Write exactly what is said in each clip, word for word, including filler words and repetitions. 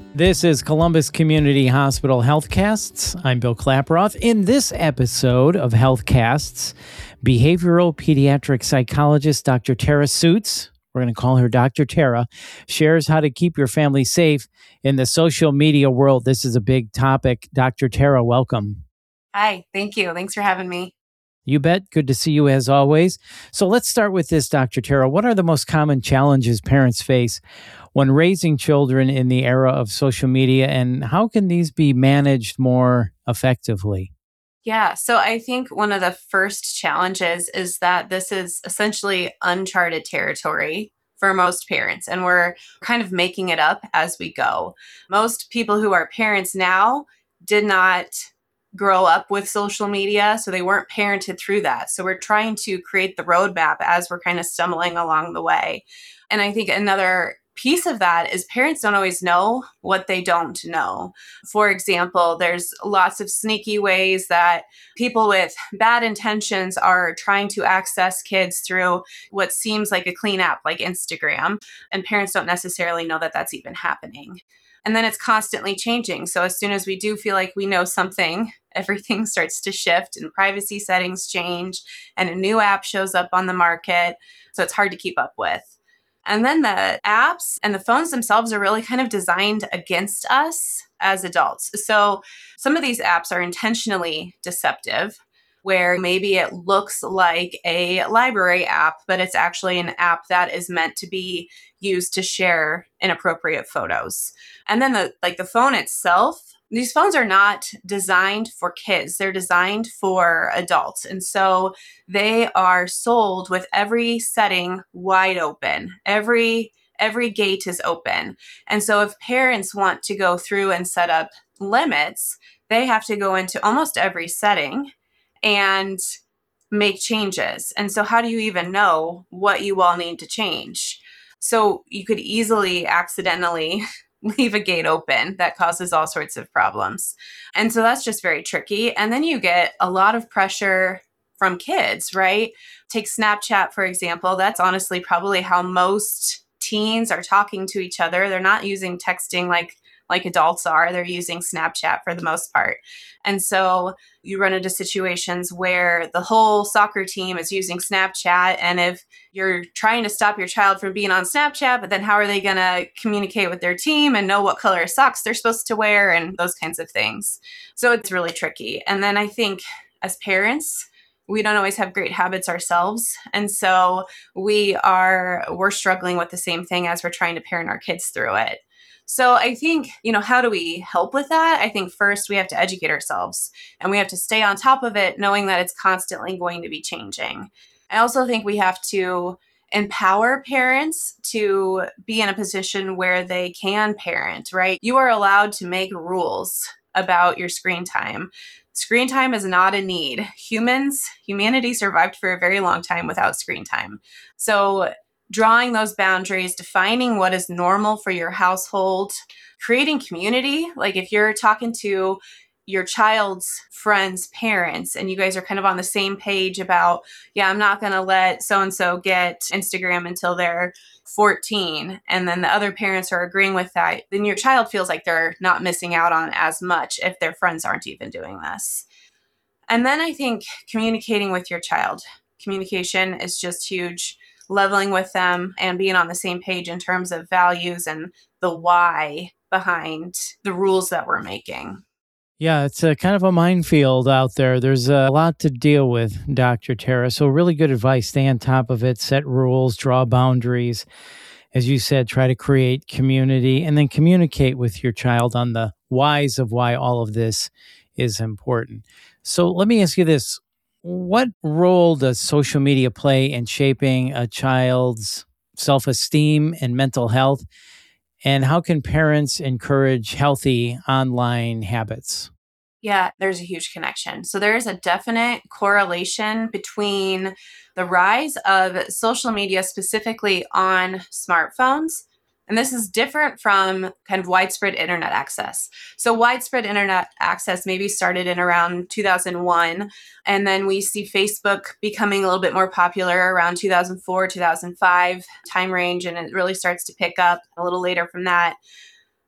This is Columbus Community Hospital Healthcasts. I'm Bill Klaproth. In this episode of Healthcasts, behavioral pediatric psychologist Doctor Tara Suits, we're going to call her Doctor Tara, shares how to keep your family safe in the social media world. This is a big topic. Doctor Tara, welcome. Hi, thank you. Thanks for having me. You bet. Good to see you as always. So let's start with this, Doctor Tara. What are the most common challenges parents face when raising children in the era of social media, and how can these be managed more effectively? Yeah, so I think one of the first challenges is that this is essentially uncharted territory for most parents, and we're kind of making it up as we go. Most people who are parents now did not grow up with social media, so they weren't parented through that. So we're trying to create the roadmap as we're kind of stumbling along the way. And I think another piece of that is parents don't always know what they don't know. For example, there's lots of sneaky ways that people with bad intentions are trying to access kids through what seems like a clean app like Instagram, and parents don't necessarily know that that's even happening. And then it's constantly changing. So as soon as we do feel like we know something, everything starts to shift and privacy settings change and a new app shows up on the market. So it's hard to keep up with. And then the apps and the phones themselves are really kind of designed against us as adults. So some of these apps are intentionally deceptive, where maybe it looks like a library app, but it's actually an app that is meant to be used to share inappropriate photos. And then the like the phone itself, these phones are not designed for kids. They're designed for adults. And so they are sold with every setting wide open. Every every gate is open. And so if parents want to go through and set up limits, they have to go into almost every setting and make changes. And so how do you even know what you all need to change? So you could easily accidentally leave a gate open that causes all sorts of problems. And so that's just very tricky. And then you get a lot of pressure from kids, right? Take Snapchat, for example. That's honestly probably how most teens are talking to each other. They're not using texting like like adults are. They're using Snapchat for the most part. And so you run into situations where the whole soccer team is using Snapchat. And if you're trying to stop your child from being on Snapchat, but then how are they going to communicate with their team and know what color of socks they're supposed to wear and those kinds of things? So it's really tricky. And then I think as parents, we don't always have great habits ourselves. And so we are, we're struggling with the same thing as we're trying to parent our kids through it. So I think, you know, how do we help with that? I think first we have to educate ourselves and we have to stay on top of it, knowing that it's constantly going to be changing. I also think we have to empower parents to be in a position where they can parent, right? You are allowed to make rules about your screen time. Screen time is not a need. Humans, humanity survived for a very long time without screen time. So drawing those boundaries, defining what is normal for your household, creating community. Like if you're talking to your child's friends' parents and you guys are kind of on the same page about, yeah, I'm not going to let so-and-so get Instagram until they're fourteen. And then the other parents are agreeing with that. Then your child feels like they're not missing out on as much if their friends aren't even doing this. And then I think communicating with your child. Communication is just huge. Leveling with them and being on the same page in terms of values and the why behind the rules that we're making. Yeah, it's a kind of a minefield out there. There's a lot to deal with, Doctor Tara. So really good advice. Stay on top of it, set rules, draw boundaries. As you said, try to create community and then communicate with your child on the whys of why all of this is important. So let me ask you this. What role does social media play in shaping a child's self-esteem and mental health? And how can parents encourage healthy online habits? Yeah, there's a huge connection. So there is a definite correlation between the rise of social media, specifically on smartphones. And this is different from kind of widespread internet access. So widespread internet access maybe started in around two thousand one. And then we see Facebook becoming a little bit more popular around two thousand four, two thousand five time range. And it really starts to pick up a little later from that.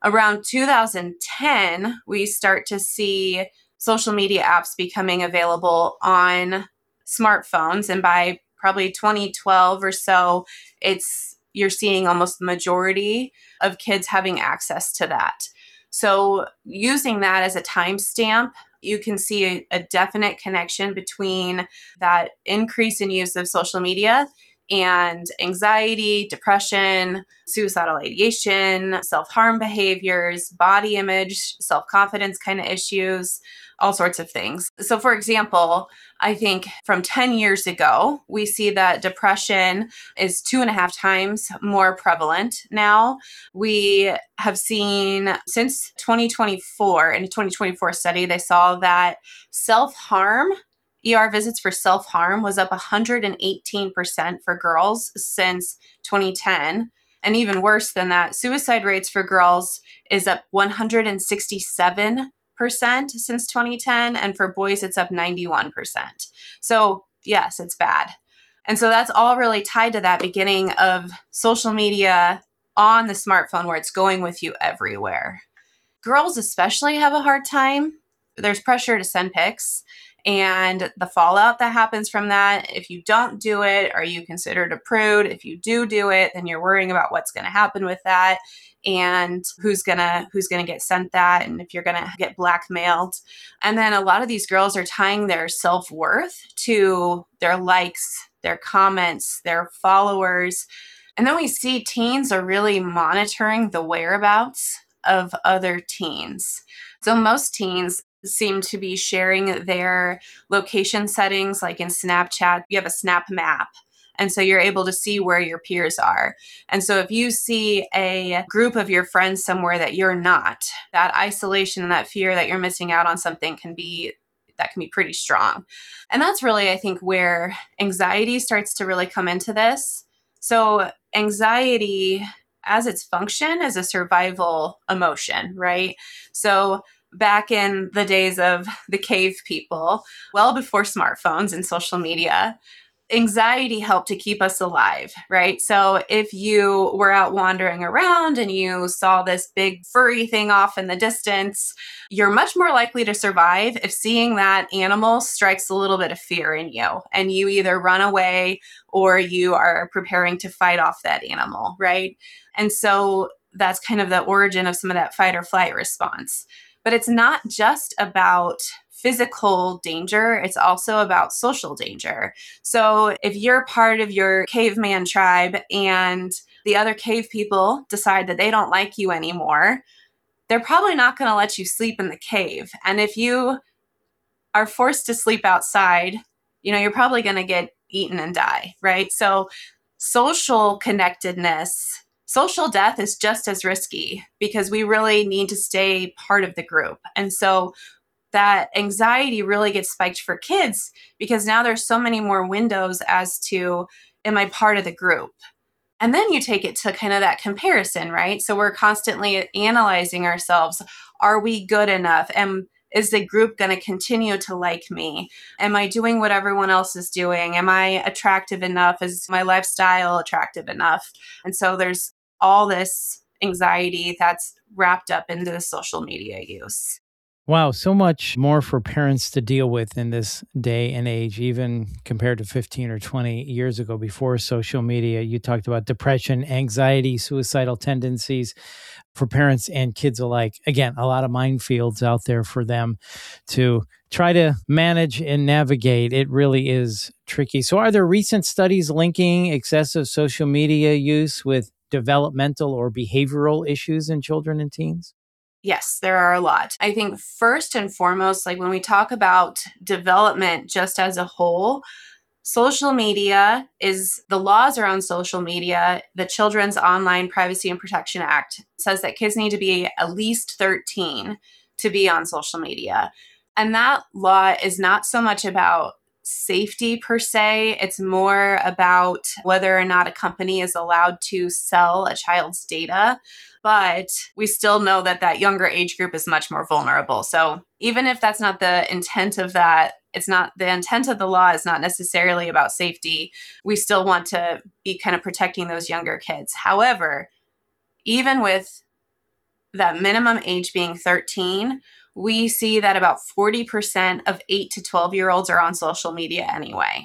Around two thousand ten, we start to see social media apps becoming available on smartphones. And by probably twenty twelve or so, it's you're seeing almost the majority of kids having access to that. So using that as a timestamp, you can see a, a definite connection between that increase in use of social media and anxiety, depression, suicidal ideation, self-harm behaviors, body image, self-confidence kind of issues, all sorts of things. So for example, I think from ten years ago, we see that depression is two and a half times more prevalent now. We have seen since twenty twenty-four, in a twenty twenty-four study, they saw that self-harm E R visits for self-harm was up one hundred eighteen percent for girls since twenty ten. And even worse than that, suicide rates for girls is up one hundred sixty-seven percent since twenty ten. And for boys, it's up ninety-one percent. So yes, it's bad. And so that's all really tied to that beginning of social media on the smartphone where it's going with you everywhere. Girls especially have a hard time. There's pressure to send pics. And the fallout that happens from that, if you don't do it, are you considered a prude? If you do do it, then you're worrying about what's going to happen with that and who's going to who's going to get sent that and if you're going to get blackmailed. And then a lot of these girls are tying their self-worth to their likes, their comments, their followers. And then we see teens are really monitoring the whereabouts of other teens. So most teens seem to be sharing their location settings, like in Snapchat, you have a Snap Map. And so you're able to see where your peers are. And so if you see a group of your friends somewhere that you're not, that isolation and that fear that you're missing out on something can be, that can be pretty strong. And that's really, I think, where anxiety starts to really come into this. So anxiety, as its function, is a survival emotion, right? So back in the days of the cave people, well before smartphones and social media, anxiety helped to keep us alive, right? So if you were out wandering around and you saw this big furry thing off in the distance, you're much more likely to survive if seeing that animal strikes a little bit of fear in you and you either run away or you are preparing to fight off that animal, right? And so that's kind of the origin of some of that fight or flight response. But it's not just about physical danger, it's also about social danger. So if you're part of your caveman tribe and the other cave people decide that they don't like you anymore, they're probably not going to let you sleep in the cave. And if you are forced to sleep outside, you know, you're probably going to get eaten and die, right? So social connectedness, social death is just as risky because we really need to stay part of the group. And so that anxiety really gets spiked for kids because now there's so many more windows as to, am I part of the group? And then you take it to kind of that comparison, right? So we're constantly analyzing ourselves. Are we good enough? And is the group going to continue to like me? Am I doing what everyone else is doing? Am I attractive enough? Is my lifestyle attractive enough? And so there's all this anxiety that's wrapped up into the social media use. Wow, so much more for parents to deal with in this day and age, even compared to fifteen or twenty years ago before social media. You talked about depression, anxiety, suicidal tendencies for parents and kids alike. Again, a lot of minefields out there for them to try to manage and navigate. It really is tricky. So are there recent studies linking excessive social media use with developmental or behavioral issues in children and teens? Yes, there are a lot. I think first and foremost, like when we talk about development just as a whole, social media is the laws around social media. The Children's Online Privacy and Protection Act says that kids need to be at least thirteen to be on social media. And that law is not so much about safety per se. It's more about whether or not a company is allowed to sell a child's data. But we still know that that younger age group is much more vulnerable. So even if that's not the intent of that, it's not the intent of the law is not necessarily about safety. We still want to be kind of protecting those younger kids. However, even with that minimum age being thirteen, we see that about forty percent of eight to twelve year olds are on social media anyway.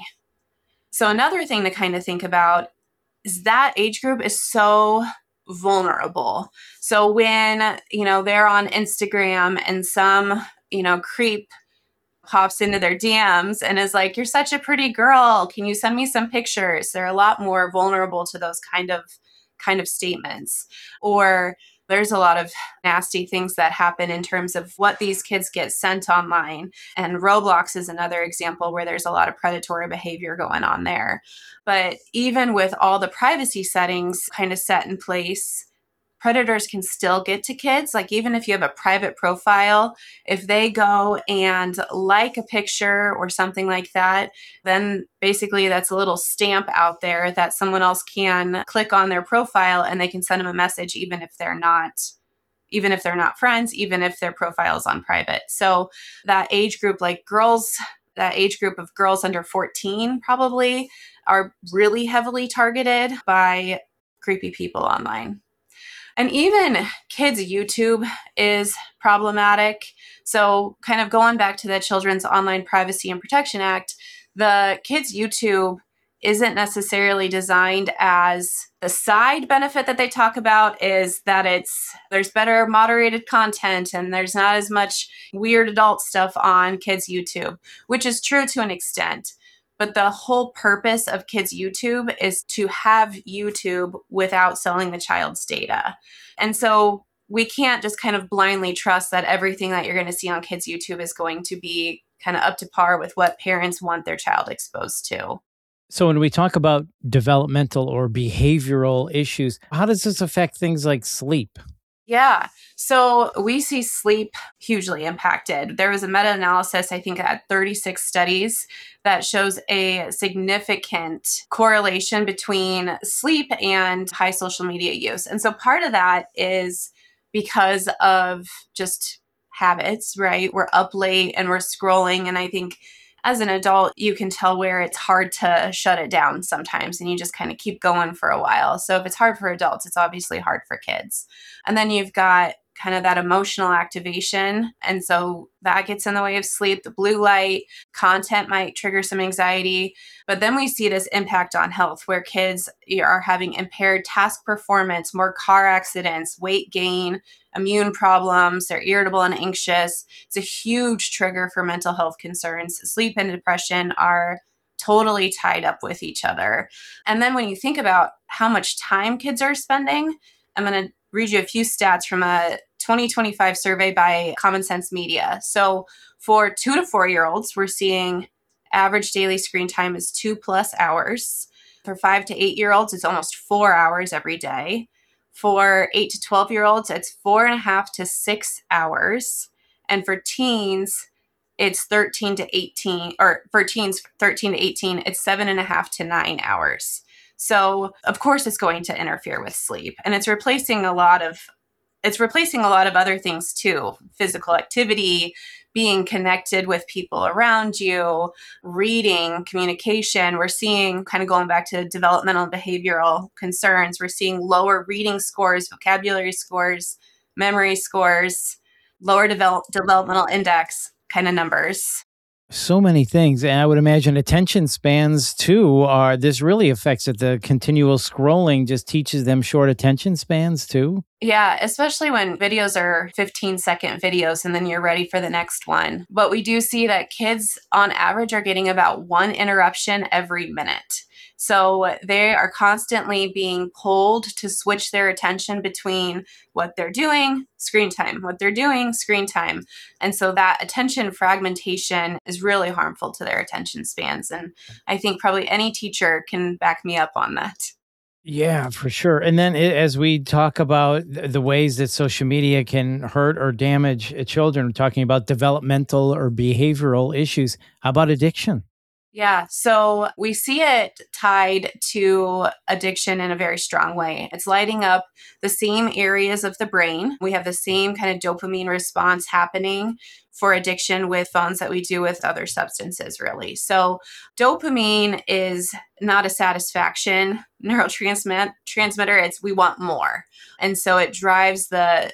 So another thing to kind of think about is that age group is so vulnerable. So when, you know, they're on Instagram and some, you know, creep pops into their D Ms and is like, "You're such a pretty girl. Can you send me some pictures?" They're a lot more vulnerable to those kind of kind of statements. Or there's a lot of nasty things that happen in terms of what these kids get sent online. And Roblox is another example where there's a lot of predatory behavior going on there. But even with all the privacy settings kind of set in place, predators can still get to kids. Like, even if you have a private profile, if they go and like a picture or something like that, then basically that's a little stamp out there that someone else can click on their profile and they can send them a message, even if they're not even if they're not friends, even if their profile is on private. So that age group, like girls, that age group of girls under fourteen probably are really heavily targeted by creepy people online. And even kids' YouTube is problematic. So, kind of going back to the Children's Online Privacy and Protection Act, the kids' YouTube isn't necessarily designed as the side benefit that they talk about is that it's there's better moderated content and there's not as much weird adult stuff on kids' YouTube, which is true to an extent. But the whole purpose of kids' YouTube is to have YouTube without selling the child's data. And so we can't just kind of blindly trust that everything that you're going to see on kids' YouTube is going to be kind of up to par with what parents want their child exposed to. So when we talk about developmental or behavioral issues, how does this affect things like sleep? Yeah. So we see sleep hugely impacted. There was a meta-analysis, I think, at thirty-six studies that shows a significant correlation between sleep and high social media use. And so part of that is because of just habits, right? We're up late and we're scrolling. And I think as an adult, you can tell where it's hard to shut it down sometimes and you just kind of keep going for a while. So if it's hard for adults, it's obviously hard for kids. And then you've got kind of that emotional activation. And so that gets in the way of sleep. The blue light content might trigger some anxiety. But then we see this impact on health where kids are having impaired task performance, more car accidents, weight gain, immune problems. They're irritable and anxious. It's a huge trigger for mental health concerns. Sleep and depression are totally tied up with each other. And then when you think about how much time kids are spending, I'm going to read you a few stats from a twenty twenty-five survey by Common Sense Media. So for two to four year olds, we're seeing average daily screen time is two plus hours. For five to eight year olds, it's almost four hours every day. For eight to twelve year olds, it's four and a half to six hours. And for teens, it's thirteen to eighteen, or for teens, thirteen to eighteen, it's seven and a half to nine hours. So of course it's going to interfere with sleep, and it's replacing a lot of, it's replacing a lot of other things too. Physical activity, being connected with people around you, reading, communication. We're seeing, kind of going back to developmental and behavioral concerns, we're seeing lower reading scores, vocabulary scores, memory scores, lower develop, developmental index kind of numbers. So many things. And I would imagine attention spans too are, this really affects it. The continual scrolling just teaches them short attention spans too. Yeah, especially when videos are fifteen second videos and then you're ready for the next one. But we do see that kids on average are getting about one interruption every minute. So they are constantly being pulled to switch their attention between what they're doing, screen time, what they're doing, screen time. And so that attention fragmentation is really harmful to their attention spans. And I think probably any teacher can back me up on that. Yeah, for sure. And then I as we talk about th- the ways that social media can hurt or damage uh, children, we're talking about developmental or behavioral issues. How about addiction? Yeah, so we see it tied to addiction in a very strong way. It's lighting up the same areas of the brain. We have the same kind of dopamine response happening for addiction with phones that we do with other substances, really. So, dopamine is not a satisfaction neurotransmit transmitter, it's we want more. And so it drives the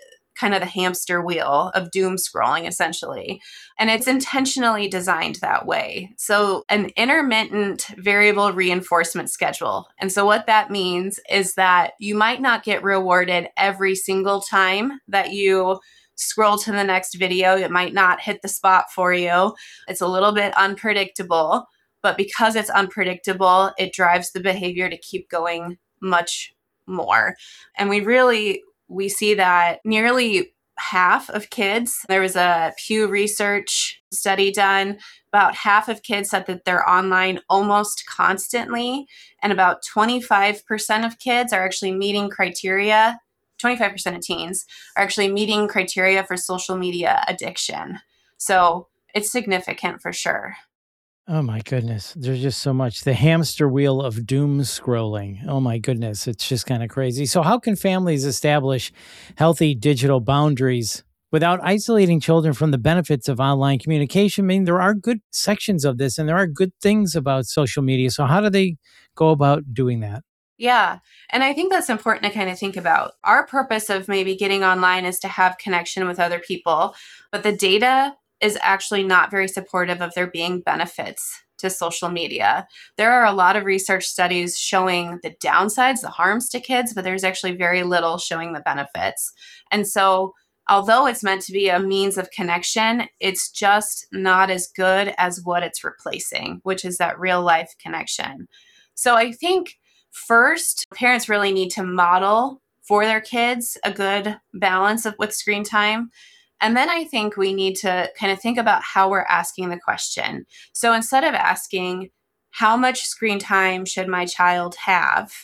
kind of the hamster wheel of doom scrolling, essentially. And it's intentionally designed that way. So, an intermittent variable reinforcement schedule. And so, what that means is that you might not get rewarded every single time that you scroll to the next video. It might not hit the spot for you. It's a little bit unpredictable. But because it's unpredictable, it drives the behavior to keep going much more. And we really, we see that nearly half of kids, there was a Pew Research study done, about half of kids said that they're online almost constantly. And about twenty-five percent of kids are actually meeting criteria, twenty-five percent of teens are actually meeting criteria for social media addiction. So it's significant for sure. Oh my goodness. There's just so much. The hamster wheel of doom scrolling. Oh my goodness. It's just kind of crazy. So, how can families establish healthy digital boundaries without isolating children from the benefits of online communication? I mean, there are good sections of this and there are good things about social media. So, how do they go about doing that? Yeah. And I think that's important to kind of think about. Our purpose of maybe getting online is to have connection with other people, but the data is actually not very supportive of there being benefits to social media. There are a lot of research studies showing the downsides, the harms to kids, but there's actually very little showing the benefits. And so, although it's meant to be a means of connection, it's just not as good as what it's replacing, which is that real life connection. So I think first, parents really need to model for their kids a good balance of with screen time. And then I think we need to kind of think about how we're asking the question. So instead of asking, how much screen time should my child have?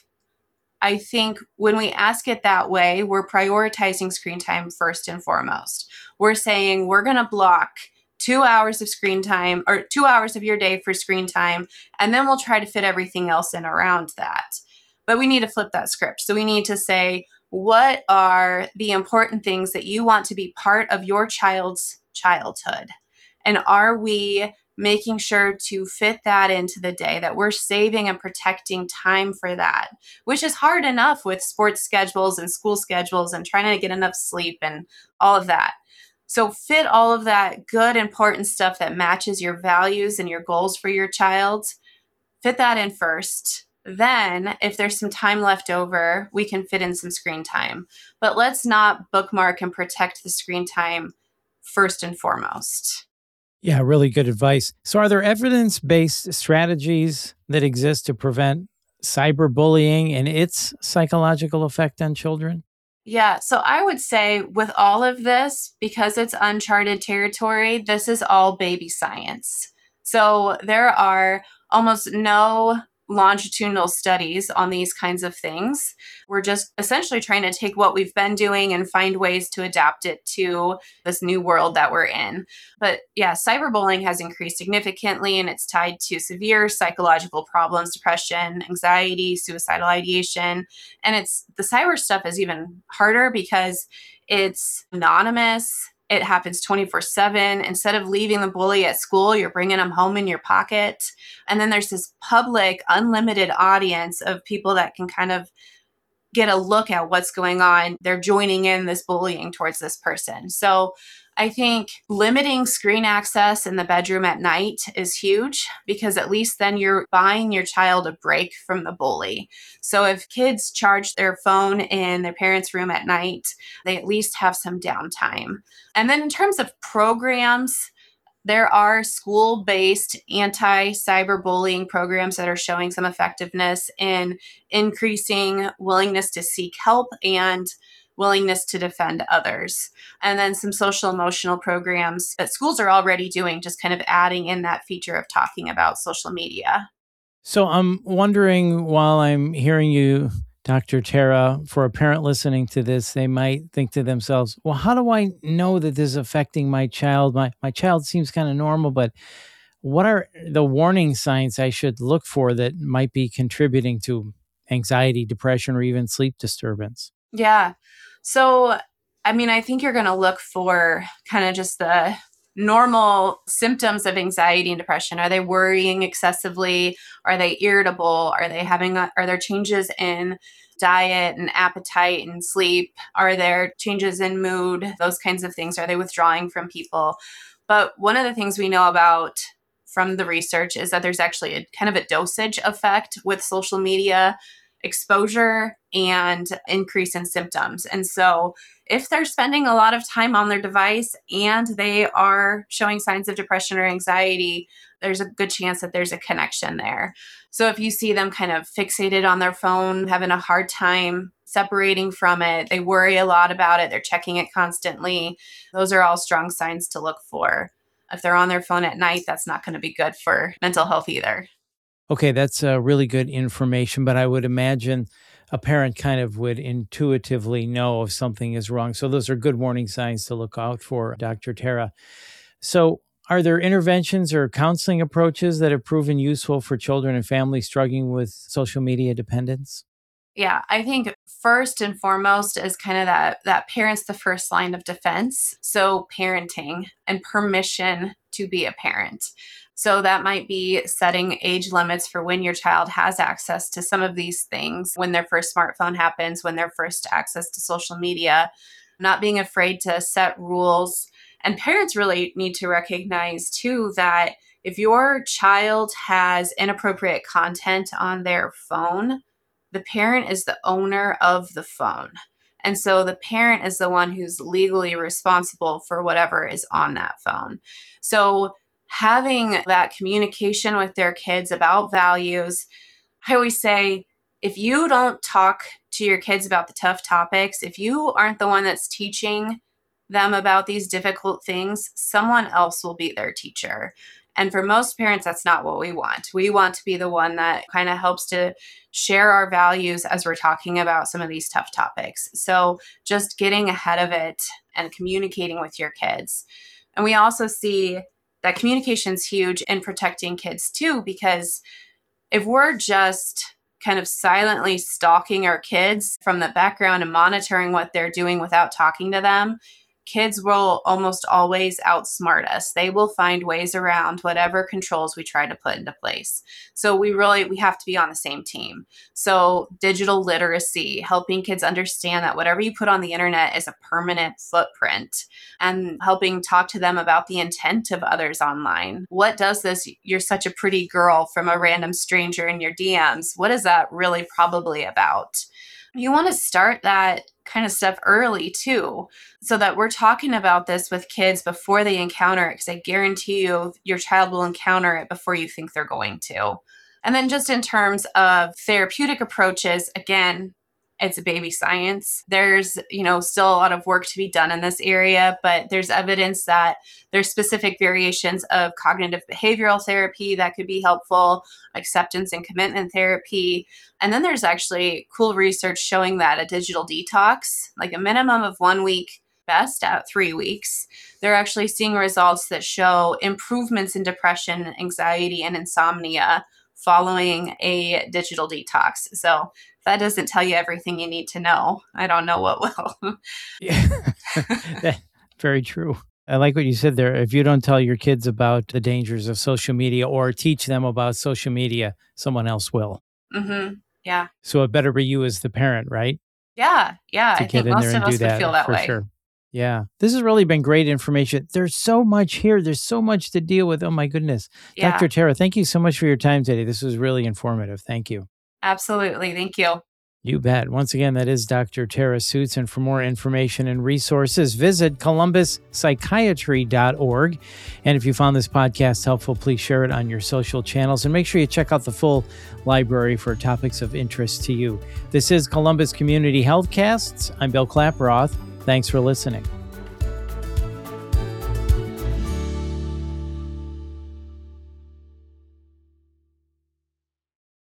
I think when we ask it that way, we're prioritizing screen time first and foremost. We're saying we're going to block two hours of screen time or two hours of your day for screen time, and then we'll try to fit everything else in around that. But we need to flip that script. So we need to say, what are the important things that you want to be part of your child's childhood? And are we making sure to fit that into the day, that we're saving and protecting time for that, which is hard enough with sports schedules and school schedules and trying to get enough sleep and all of that. So fit all of that good, important stuff that matches your values and your goals for your child, fit that in first. Then, if there's some time left over, we can fit in some screen time. But let's not bookmark and protect the screen time first and foremost. Yeah, really good advice. So, are there evidence based strategies that exist to prevent cyberbullying and its psychological effect on children? Yeah, so I would say with all of this, because it's uncharted territory, this is all baby science. So there are almost no longitudinal studies on these kinds of things. We're just essentially trying to take what we've been doing and find ways to adapt it to this new world that we're in. But yeah, cyberbullying has increased significantly and it's tied to severe psychological problems, depression, anxiety, suicidal ideation. And it's the cyber stuff is even harder because it's anonymous. It happens twenty-four seven. Instead of leaving the bully at school, you're bringing them home in your pocket. And then there's this public, unlimited audience of people that can kind of get a look at what's going on. They're joining in this bullying towards this person. So I think limiting screen access in the bedroom at night is huge because at least then you're buying your child a break from the bully. So if kids charge their phone in their parents' room at night, they at least have some downtime. And then in terms of programs, there are school-based anti-cyberbullying programs that are showing some effectiveness in increasing willingness to seek help and willingness to defend others. And then some social emotional programs that schools are already doing, just kind of adding in that feature of talking about social media. So, I'm wondering while I'm hearing you, Doctor Tara, for a parent listening to this, they might think to themselves, well, how do I know that this is affecting my child? My, my child seems kind of normal, but what are the warning signs I should look for that might be contributing to anxiety, depression, or even sleep disturbance? Yeah. So, I mean, I think you're going to look for kind of just the normal symptoms of anxiety and depression? Are they worrying excessively? Are they irritable? Are they having, a, are there changes in diet and appetite and sleep? Are there changes in mood? Those kinds of things. Are they withdrawing from people? But one of the things we know about from the research is that there's actually a kind of a dosage effect with social media exposure and increase in symptoms. And so if they're spending a lot of time on their device and they are showing signs of depression or anxiety, there's a good chance that there's a connection there. So if you see them kind of fixated on their phone, having a hard time separating from it, they worry a lot about it, they're checking it constantly, those are all strong signs to look for. If they're on their phone at night, that's not going to be good for mental health either. Okay, that's uh, really good information, but I would imagine a parent kind of would intuitively know if something is wrong. So those are good warning signs to look out for, Doctor Tara. So are there interventions or counseling approaches that have proven useful for children and families struggling with social media dependence? Yeah, I think first and foremost is kind of that that parent's the first line of defense. So parenting and permission to be a parent. So that might be setting age limits for when your child has access to some of these things, when their first smartphone happens, when their first access to social media, not being afraid to set rules. And parents really need to recognize too that if your child has inappropriate content on their phone, the parent is the owner of the phone. And so the parent is the one who's legally responsible for whatever is on that phone. So having that communication with their kids about values, I always say, if you don't talk to your kids about the tough topics, if you aren't the one that's teaching them about these difficult things, someone else will be their teacher. And for most parents, that's not what we want. We want to be the one that kind of helps to share our values as we're talking about some of these tough topics. So just getting ahead of it and communicating with your kids. And we also see that communication is huge in protecting kids too, because if we're just kind of silently stalking our kids from the background and monitoring what they're doing without talking to them, kids will almost always outsmart us. They will find ways around whatever controls we try to put into place. So we really, we have to be on the same team. So digital literacy, helping kids understand that whatever you put on the internet is a permanent footprint, and helping talk to them about the intent of others online. What does this, you're such a pretty girl from a random stranger in your D Ms, what is that really probably about? You want to start that kind of stuff early too, so that we're talking about this with kids before they encounter it, because I guarantee you your child will encounter it before you think they're going to. And then just in terms of therapeutic approaches, again, it's a baby science. There's, you know, still a lot of work to be done in this area, but there's evidence that there's specific variations of cognitive behavioral therapy that could be helpful, acceptance and commitment therapy. And then there's actually cool research showing that a digital detox, like a minimum of one week, best at three weeks, they're actually seeing results that show improvements in depression, anxiety, and insomnia following a digital detox. So if that doesn't tell you everything you need to know, I don't know what will. Yeah, very true. I like what you said there. If you don't tell your kids about the dangers of social media or teach them about social media, someone else will. Mm-hmm. Yeah. So it better be you as the parent, right? Yeah. Yeah. To I get think in most there of and us do would that feel that for way. sure. Yeah. This has really been great information. There's so much here. There's so much to deal with. Oh my goodness. Yeah. Doctor Tara, thank you so much for your time today. This was really informative. Thank you. Absolutely. Thank you. You bet. Once again, that is Doctor Tara Suits. And for more information and resources, visit columbus psychiatry dot org. And if you found this podcast helpful, please share it on your social channels and make sure you check out the full library for topics of interest to you. This is Columbus Community Healthcasts. I'm Bill Klaproth. Thanks for listening.